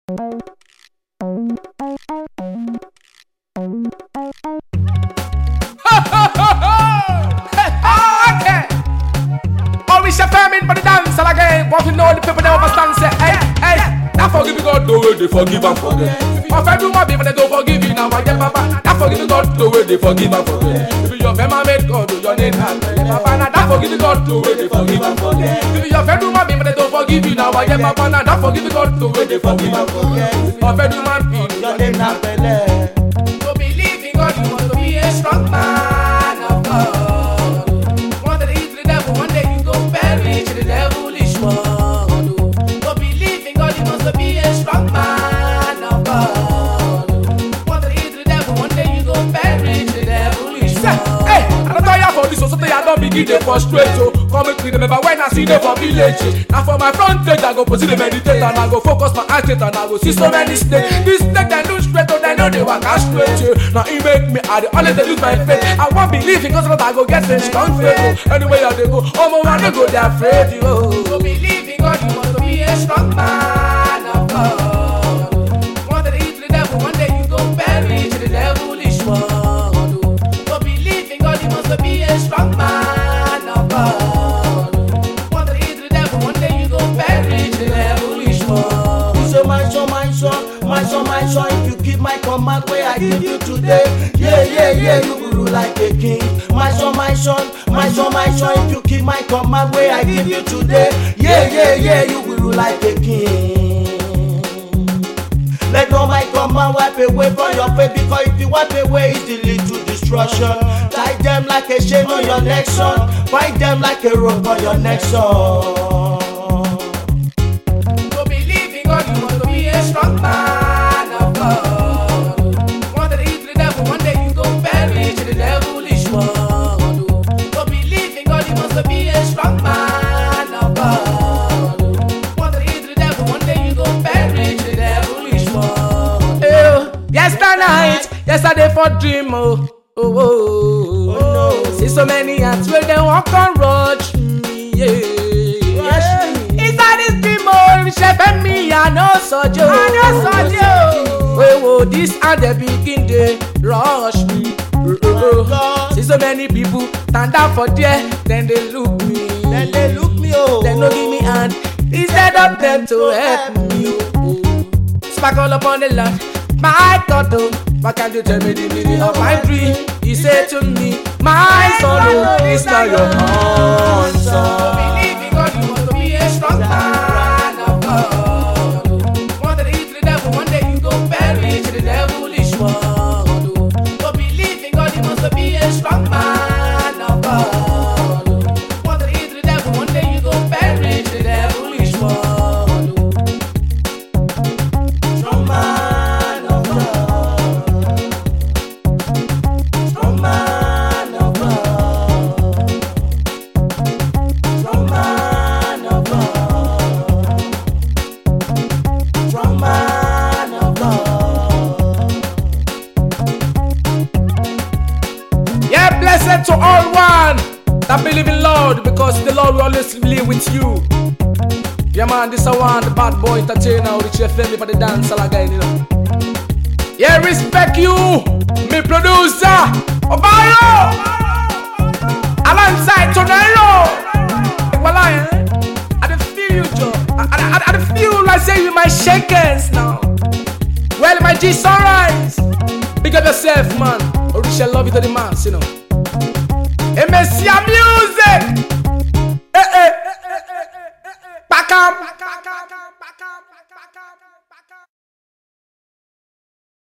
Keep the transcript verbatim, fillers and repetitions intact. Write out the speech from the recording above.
Okay. Oh, we shall firm in for the dance again. Want to know the people that understand say, hey, hey. That forgive you God, the way they forgive and forget. If I do my people, they don't forgive you now. I get papa. That forgive you God, the way they forgive and forget. If your family made God, your name and papa. Now that forgive you God, the way they forgive and forget. If your family do my people, they don't forgive you now. I get papa. Now that forgive you God, the way they forgive and forget. If your family do my people, your name and papa. So believe in God, you want to be a strong man of God. Want to eat the devil, one day you go perish the devilish one. Be a strong man of God. Want to eat the devil, one day you go perish the devilish one. Hey, I don't tire for this, so something I don't begin to frustrate. So come and clean remember when I see them for village. Now for my front page, I go proceed to meditate and I go focus my eyes and I go see so many snakes. This snake they do straight, so they know they walk out straight. Now it make me, I the only they lose my faith. I won't believe because I go get a strong faith. Anyway, I they go, oh my man, they go, they're afraid. So believe in God, you want to be a strong man of God. Want to eat the devil, one day you go perish the devilish one. So believe in God, you must be a strong man of God. Want to eat the devil, one day you go perish the devilish one. You say my son, my son, my son, my son, if you keep my command where I give you today, yeah, yeah, yeah, you will rule like a king. My son, my son, my son, my son, if you keep my command where I give you today, yeah, yeah, yeah, you will rule like a king. Let no my command wipe away from your face, because if you wipe away, it will lead to destruction. Tie them like a chain on your neck, son. Bind them like a rope on your neck, son. So believe in God, you want to be a strong man of God. Want to eat the devil, one day you go perish the devilish one. So believe in God, you must be a strong man of God. Want to eat the devil, one day you go perish the devilish one. Oh, yesterday, yesterday for dream, oh, oh, oh, oh, oh. See so many ants where they walk and rush me, yeah. Rush me. Inside this dream, oh, chef and me, I know sojo. I know sojo. Oh, oh, this and they begin to rush me. Oh, oh, oh. See so many people stand up for there, then they look me. Then they look me, oh. They no give me hand, instead of them to help me. Oh, oh. Sparkle upon the land. My God, oh, why can't you tell me the meaning of my dream? He said to me, my son, oh, it's not your own son. Believe in God, you want to be a strong man of God. Want to eat the devil, one day you go perish the devilish one. So believe in God, you must be a strong man of God. Want to eat the devil, one day you go perish the devilish one. Strong man. Blessed to all one that believe in Lord, because the Lord will always live with you. Yeah man, this is one, the bad boy entertainer, Richie F M for the dance again, you know. Yeah, respect you, me producer, Obayo, alongside Tonero. Well, I, I don't feel you, Joe. I, I, I, I feel like saying with my shakers now. Well, my G sunrise. Big up yourself, man. Or we shall love you to the mass, you know. M S C Music.